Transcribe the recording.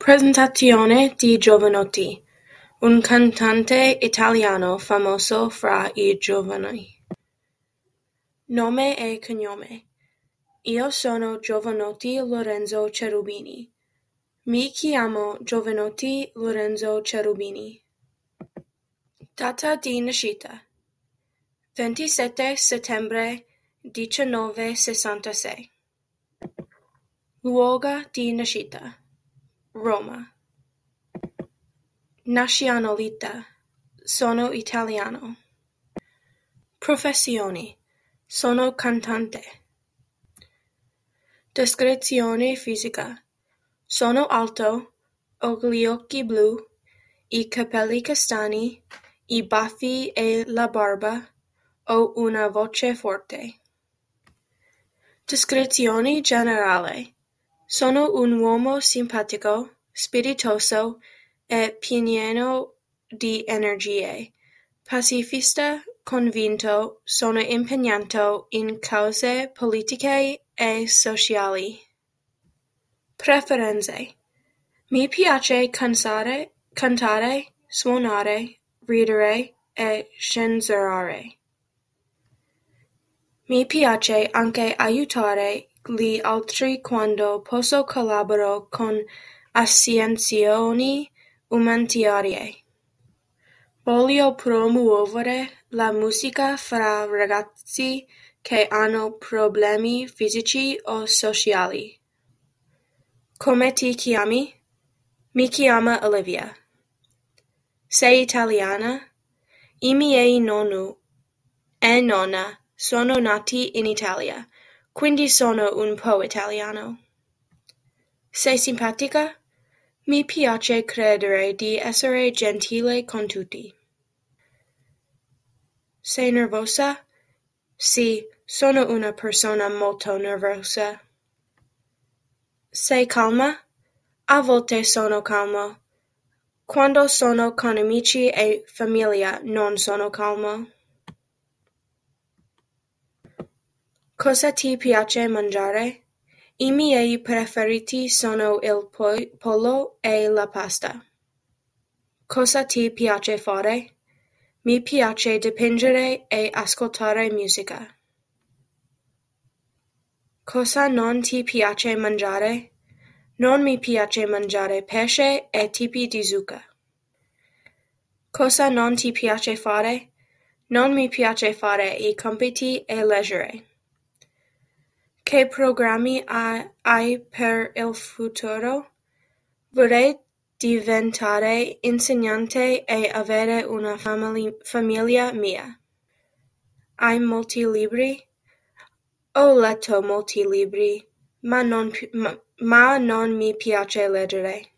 Presentazione di Jovanotti, un cantante italiano famoso fra i giovani. Nome e cognome: Io sono Jovanotti Lorenzo Cherubini. Mi chiamo Jovanotti Lorenzo Cherubini. Data di nascita: 27 settembre 1966. Luogo di nascita: Roma. Nazionalità: sono italiano. Professioni: sono cantante. Descrizione fisica: sono alto, ho gli occhi blu, i capelli castani, i baffi e la barba, ho una voce forte. Descrizione generale: sono un uomo simpatico, spiritoso e pieno di energie. Pacifista convinto, sono impegnato in cause politiche e sociali. Preferenze: mi piace cantare, suonare, ridere e sceneggiare. Mi piace anche aiutare gli altri quando posso collaboro con associazioni umanitarie. Voglio promuovere la musica fra ragazzi che hanno problemi fisici o sociali. Come ti chiami? Mi chiamo Olivia. Sei italiana? I miei nonno e nonna sono nati in Italia, quindi sono un po' italiano. Sei simpatica? Mi piace credere di essere gentile con tutti. Sei nervosa? Sì, sono una persona molto nervosa. Sei calma? A volte sono calmo. Quando sono con amici e famiglia non sono calmo. Cosa ti piace mangiare? I miei preferiti sono il pollo e la pasta. Cosa ti piace fare? Mi piace dipingere e ascoltare musica. Cosa non ti piace mangiare? Non mi piace mangiare pesce e tipi di zucca. Cosa non ti piace fare? Non mi piace fare i compiti e leggere. Che programmi hai per il futuro? Vorrei diventare insegnante e avere una famiglia mia. Hai molti libri? Ho letto molti libri, ma non mi piace leggere.